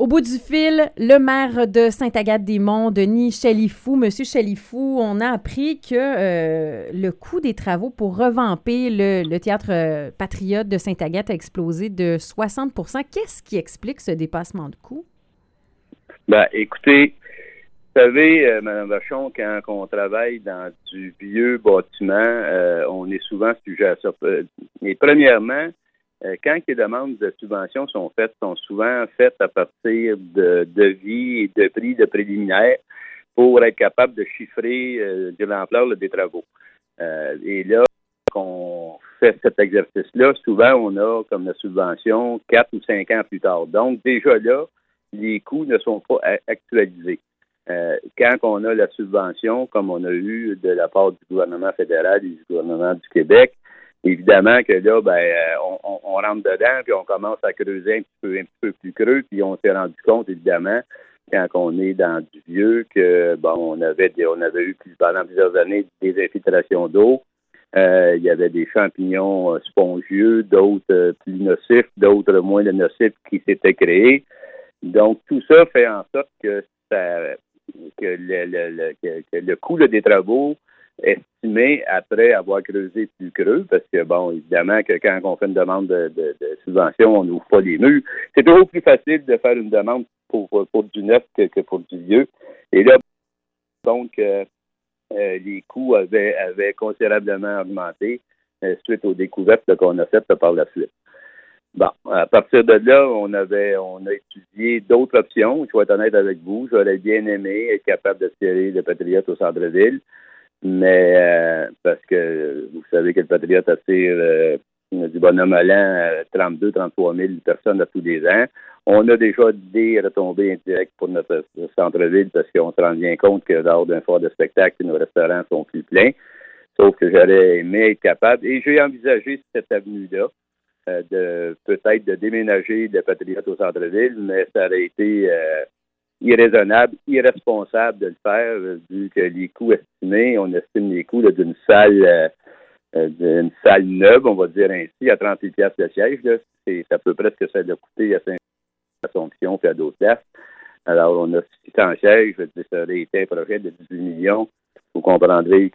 Au bout du fil, le maire de Sainte-Agathe-des-Monts, Denis Chalifou. Monsieur Chalifou, on a appris que le coût des travaux pour revamper le théâtre Patriote de Sainte-Agathe a explosé de 60 %. Qu'est-ce qui explique ce dépassement de coût? Ben, écoutez, vous savez, Mme Vachon, quand on travaille dans du vieux bâtiment, on est souvent sujet à ça. Mais premièrement, quand les demandes de subventions sont souvent faites à partir de devis et de prix de préliminaires pour être capable de chiffrer de l'ampleur des travaux. Et là, qu'on fait cet exercice-là, souvent, on a comme la subvention 4 ou 5 ans plus tard. Donc, déjà là, les coûts ne sont pas actualisés. Quand on a la subvention, comme on a eu de la part du gouvernement fédéral et du gouvernement du Québec, évidemment que là, on rentre dedans, puis on commence à creuser un petit peu plus creux, puis on s'est rendu compte, évidemment, quand on est dans du vieux, que on avait eu pendant plusieurs années des infiltrations d'eau. Il y avait des champignons spongieux, d'autres plus nocifs, d'autres moins nocifs qui s'étaient créés. Donc, tout ça fait en sorte que le coût des travaux estimé après avoir creusé plus creux, parce que, évidemment, que quand on fait une demande de subvention, on n'ouvre pas les murs. C'est toujours plus facile de faire une demande pour du neuf que pour du vieux. Et là, donc, les coûts avaient considérablement augmenté suite aux découvertes qu'on a faites par la suite. Bon, à partir de là, on a étudié d'autres options. Je vais être honnête avec vous. J'aurais bien aimé être capable de tirer le Patriote au centre-ville, mais parce que vous savez que le Patriote attire du bonhomme à l'an 33 000 personnes à tous les ans. On a déjà des retombées indirectes pour notre centre-ville parce qu'on se rend bien compte que lors d'un foire de spectacle, nos restaurants sont plus pleins. Sauf que j'aurais aimé être capable, et j'ai envisagé cette avenue-là, peut-être de déménager le Patriote au centre-ville, mais ça aurait été irraisonnable, irresponsable de le faire, vu que les coûts estimés, on estime les coûts d'une salle neuve, on va dire ainsi, à 38 $ le siège. Là, ça peut presque ça de coûter à Saint-Assomption et à d'autres places. Alors, on a 600 sièges, ça aurait été un projet de 18 millions. Vous comprendrez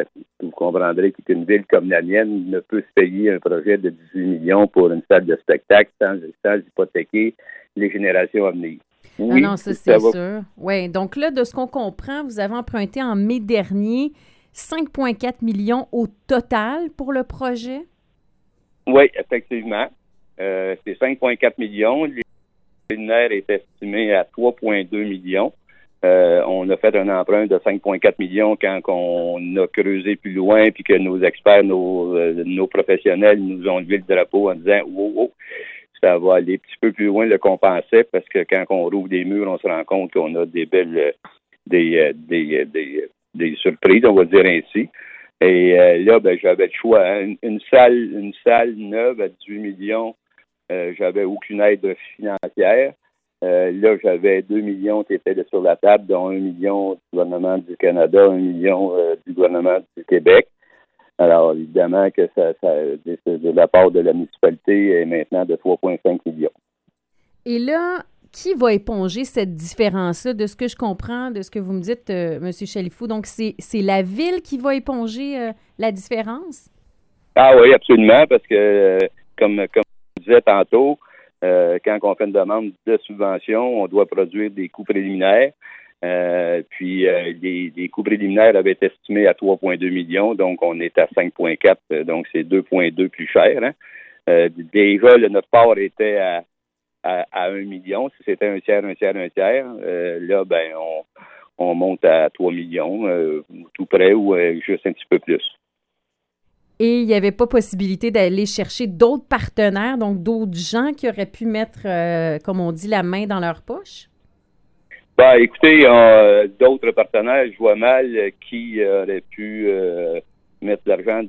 qu'une ville comme la mienne ne peut se payer un projet de 18 millions pour une salle de spectacle sans hypothéquer les générations à venir. Oui, non, ça c'est sûr. Oui, donc là, de ce qu'on comprend, vous avez emprunté en mai dernier 5,4 millions au total pour le projet? Oui, effectivement. C'est 5,4 millions. Le préliminaire est estimé à 3,2 millions. On a fait un emprunt de 5,4 millions quand on a creusé plus loin puis que nos experts, nos professionnels nous ont levé le drapeau en disant « Wow, ça va aller un petit peu plus loin de qu'on pensait parce que quand on rouvre des murs, on se rend compte qu'on a des belles des surprises, on va dire ainsi. » Et là, j'avais le choix. Hein. Une salle neuve à 18 millions, j'avais aucune aide financière. Là, j'avais 2 millions qui étaient sur la table, dont 1 million du gouvernement du Canada, 1 million du gouvernement du Québec. Alors, évidemment que ça de la part de la municipalité est maintenant de 3,5 millions. Et là, qui va éponger cette différence-là, de ce que je comprends, de ce que vous me dites, M. Chalifou? Donc, c'est la ville qui va éponger la différence? Ah oui, absolument, parce que, comme je disais tantôt, quand on fait une demande de subvention, on doit produire des coûts préliminaires. Puis les coûts préliminaires avaient été estimés à 3,2 millions, donc on est à 5,4, donc c'est 2,2 plus cher. Hein. Déjà, notre part était à 1 million. Si c'était un tiers. Là, on monte à 3 millions, tout près ou juste un petit peu plus. Et il n'y avait pas possibilité d'aller chercher d'autres partenaires, donc d'autres gens qui auraient pu mettre, comme on dit, la main dans leur poche? Écoutez, d'autres partenaires, je vois mal qui auraient pu mettre l'argent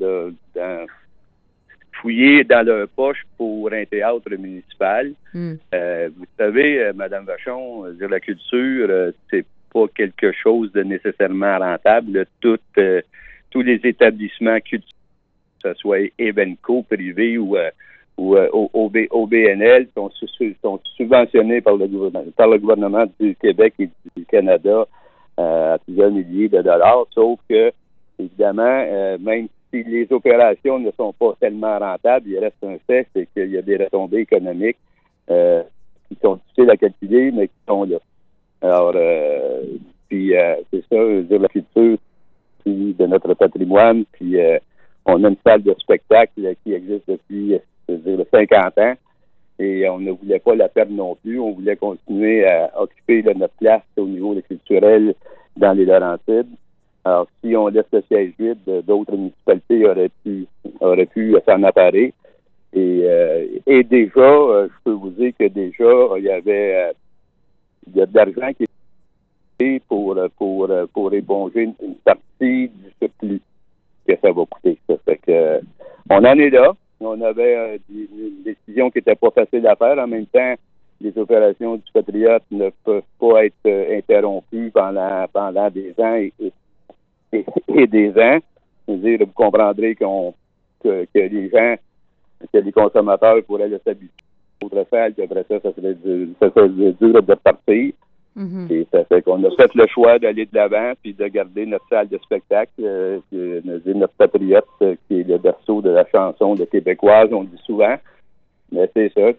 fouiller dans leur poche pour un théâtre municipal. Vous savez, Mme Vachon, la culture, c'est pas quelque chose de nécessairement rentable. Tous les établissements culturels, que ce soit Evenco, privé ou ou OBNL sont subventionnés par le gouvernement du Québec et du Canada à plusieurs milliers de dollars, sauf que, évidemment, même si les opérations ne sont pas tellement rentables, il reste un fait, c'est qu'il y a des retombées économiques qui sont difficiles à calculer, mais qui sont là. Alors, c'est ça, je veux dire, la culture de notre patrimoine, puis on a une salle de spectacle qui existe depuis, je veux dire, 50 ans, et on ne voulait pas la perdre non plus. On voulait continuer à occuper notre place au niveau culturel dans les Laurentides. Alors, si on laisse le siège vide, d'autres municipalités auraient pu s'en emparer. Et déjà, je peux vous dire que déjà, il y a de l'argent qui est pour éponger une partie du surplus que ça va coûter. Ça fait que on en est là. On avait une décision qui n'était pas facile à faire. En même temps, les opérations du Patriote ne peuvent pas être interrompues pendant des ans et des ans. Je veux dire, vous comprendrez que les consommateurs pourraient s'habituer à autre salle, puis après ça serait dur de repartir. Mm-hmm. Et ça fait qu'on a fait le choix d'aller de l'avant puis de garder notre salle de spectacle, notre Patriote, qui est le berceau de la chanson de québécoise, on le dit souvent. Mais c'est ça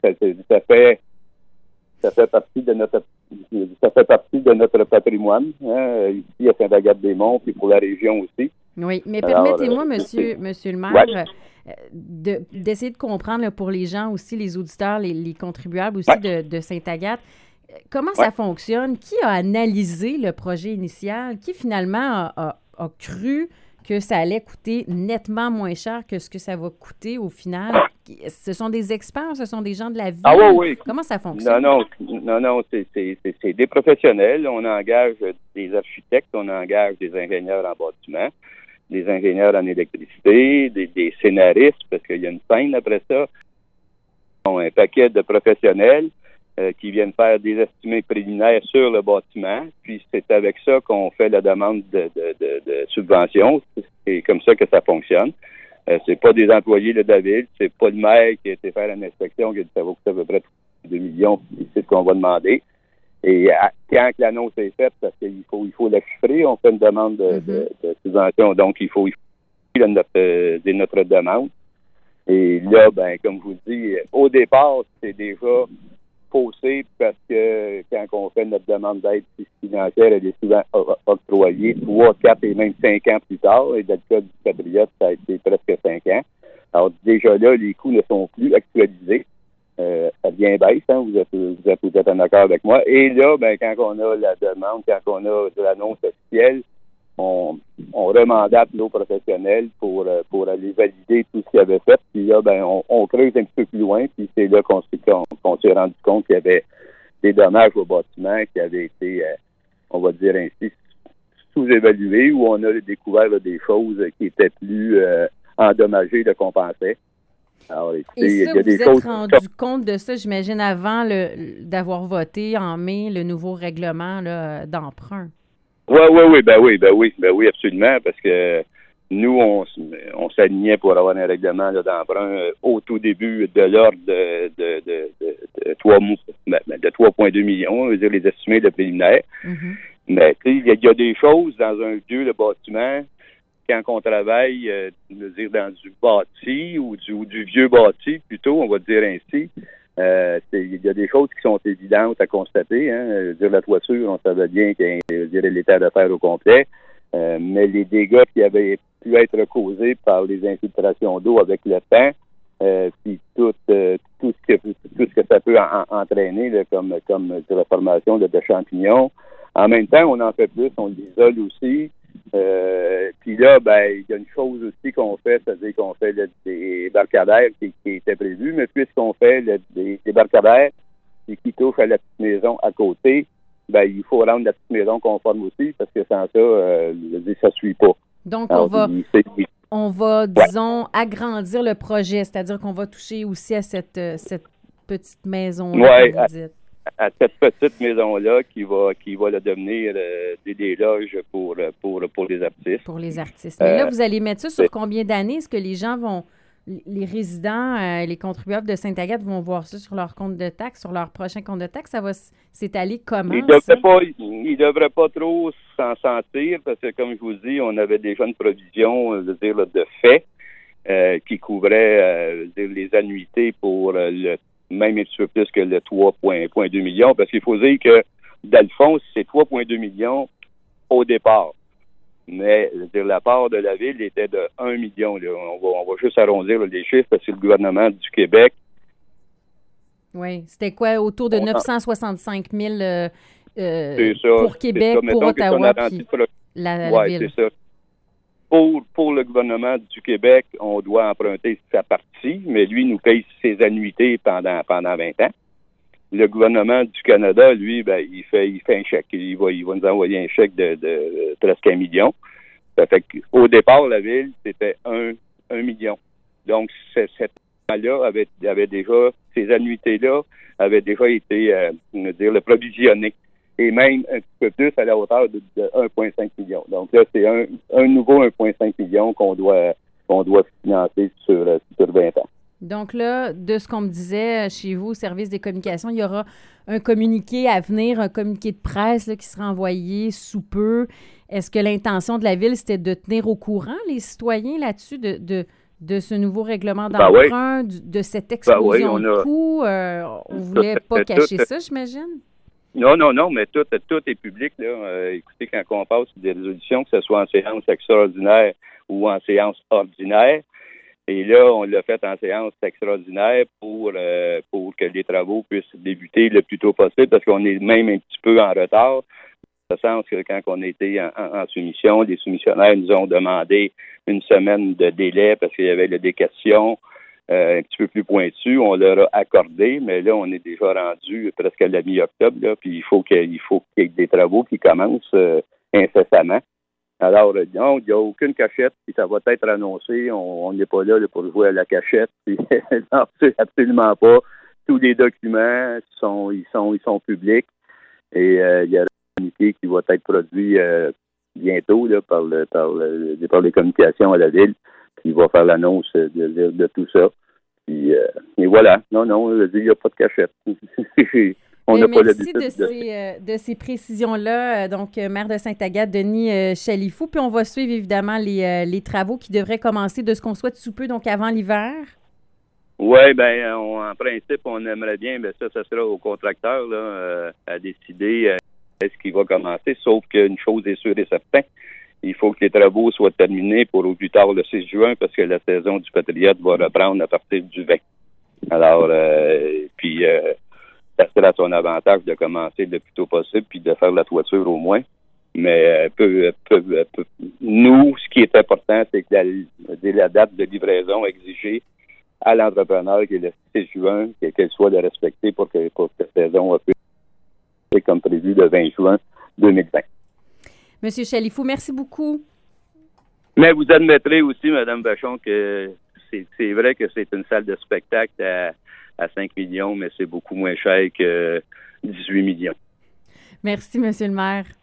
fait partie de notre patrimoine, ici à Saint-Agathe-des-Monts, puis pour la région aussi. Oui, mais permettez-moi, monsieur le maire, d'essayer de comprendre là, pour les gens aussi, les auditeurs, les contribuables aussi de Saint-Agathe, comment ça fonctionne? Qui a analysé le projet initial? Qui finalement a cru que ça allait coûter nettement moins cher que ce que ça va coûter au final? Ce sont des experts, ce sont des gens de la ville? Ah oui. Comment ça fonctionne? Non, c'est des professionnels. On engage des architectes, on engage des ingénieurs en bâtiment, des ingénieurs en électricité, des scénaristes, parce qu'il y a une scène après ça. Un paquet de professionnels qui viennent faire des estimés préliminaires sur le bâtiment. Puis c'est avec ça qu'on fait la demande de subvention. C'est comme ça que ça fonctionne. C'est pas des employés de la ville, c'est pas le maire qui a été faire une inspection qui a dit ça va coûter à peu près 2 millions, puis c'est ce qu'on va demander. Et quand l'annonce est faite, parce qu'il faut la chiffrer, on fait une demande de subvention. Donc, il faut notre demande. Et là, comme je vous dis, au départ, c'est déjà faussé parce que quand on fait notre demande d'aide financière, elle est souvent octroyée 3, 4 et même 5 ans plus tard. Et dans le cas du Patriote, ça a été presque 5 ans. Alors déjà là, les coûts ne sont plus actualisés. Ça vient baisse, hein, vous êtes peut-être en accord avec moi. Et là, quand on a la demande, quand on a de l'annonce officielle, on remandate nos professionnels pour aller valider tout ce qu'ils avaient fait. Puis là, on creuse un petit peu plus loin, puis c'est là qu'on s'est rendu compte qu'il y avait des dommages au bâtiment qui avaient été, on va dire ainsi, sous-évalués, où on a découvert des choses qui étaient plus endommagées de qu'on pensait. Alors, et ça, il y a des vous êtes rendu compte de ça, j'imagine, avant d'avoir voté en mai le nouveau règlement là, d'emprunt? Oui, absolument, parce que nous, on s'alignait pour avoir un règlement d'emprunt au tout début de l'ordre de 3,2 millions, on veut dire les estimés de préliminaires. Mm-hmm. Mais il y a des choses dans un vieux bâtiment, quand on travaille, dans du bâti ou du vieux bâti, plutôt, on va dire ainsi. Il y a des choses qui sont évidentes à constater. Hein. La toiture, on savait bien qu'elle était à refaire au complet. Mais les dégâts qui avaient pu être causés par les infiltrations d'eau avec le temps, puis tout ce que ça peut entraîner là, comme la formation de champignons. En même temps, on en fait plus, on l'isole aussi. Puis là, il y a une chose aussi qu'on fait, c'est-à-dire qu'on fait des barcadaires qui étaient prévus, mais puisqu'on fait des barcadaires qui touchent à la petite maison à côté, il faut rendre la petite maison conforme aussi, parce que sans ça, ça ne suit pas. Donc, on va, disons, agrandir le projet, c'est-à-dire qu'on va toucher aussi à cette petite maison-là, comme vous dites. À cette petite maison-là qui va le devenir des loges pour les artistes. Pour les artistes. Mais là, vous allez mettre ça sur combien d'années? Est-ce que les gens vont les résidents, les contribuables de Sainte-Agathe vont voir ça sur leur compte de taxes, sur leur prochain compte de taxes. Ça va s'étaler comment, ça? Ils devraient pas trop s'en sentir parce que, comme je vous dis, on avait déjà une provision, de fait qui couvrait les annuités pour même un petit peu plus que le 3,2 millions, parce qu'il faut dire que, dans le fond, c'est 3,2 millions au départ. Mais la part de la ville était de 1 million. Là. On va juste arrondir les chiffres parce que le gouvernement du Québec. Oui, c'était quoi? Autour de 965 000 c'est ça, pour Québec, c'est ça. pour Ottawa, puis la ville. C'est ça. Pour le gouvernement du Québec, on doit emprunter sa partie, mais lui nous paye ses annuités pendant 20 ans. Le gouvernement du Canada, lui, il fait un chèque. Il va nous envoyer un chèque de presque 1 million. Ça fait qu'au départ, la ville, c'était 1 million. Donc, cet là avait déjà, ces annuités-là avaient déjà été, provisionnées. Et même un petit peu plus à la hauteur de 1,5 million. Donc là, c'est un nouveau 1,5 million qu'on doit financer sur 20 ans. Donc là, de ce qu'on me disait chez vous, au service des communications, il y aura un communiqué à venir, un communiqué de presse là, qui sera envoyé sous peu. Est-ce que l'intention de la Ville, c'était de tenir au courant les citoyens là-dessus de ce nouveau règlement d'emprunt, de cette explosion de coûts? On ne voulait pas cacher ça, j'imagine? Non, mais tout est public. Là. Écoutez, quand on passe des résolutions, que ce soit en séance extraordinaire ou en séance ordinaire, et là, on l'a fait en séance extraordinaire pour que les travaux puissent débuter le plus tôt possible, parce qu'on est même un petit peu en retard. Dans le sens que quand on était en soumission, les soumissionnaires nous ont demandé une semaine de délai parce qu'il y avait des questions un petit peu plus pointues. On leur a accordé, mais là, on est déjà rendu presque à la mi-octobre, là, puis il faut qu'il y ait des travaux qui commencent incessamment. Alors, non, il n'y a aucune cachette, puis ça va être annoncé. On n'est pas là pour jouer à la cachette. Puis, non, absolument pas. Tous les documents ils sont publics. Et il y a un communiqué qui va être produit bientôt là, par les communications à la Ville, qui va faire l'annonce de tout ça. Puis, et voilà. Non, il n'y a pas de cachette. On n'a pas l'habitude de ces précisions-là. Donc, maire de Sainte-Agathe, Denis Chalifou. Puis on va suivre évidemment les travaux qui devraient commencer de ce qu'on souhaite sous peu, donc avant l'hiver. Oui, en principe, on aimerait bien, mais ça sera au contracteur là, à décider est-ce qu'il va commencer. Sauf qu'une chose est sûre et certaine, il faut que les travaux soient terminés pour au plus tard le 6 juin, parce que la saison du Patriote va reprendre à partir du 20. Alors, ça serait à son avantage de commencer le plus tôt possible puis de faire la toiture au moins. Mais nous, ce qui est important, c'est que la date de livraison exigée à l'entrepreneur, qui est le 6 juin, qu'elle soit de respecter pour que cette saison puisse être comme prévu le 20 juin 2020. Monsieur Chalifou, merci beaucoup. Mais vous admettrez aussi, Mme Vachon, que c'est vrai que c'est une salle de spectacle à 5 millions, mais c'est beaucoup moins cher que 18 millions. Merci, Monsieur le maire.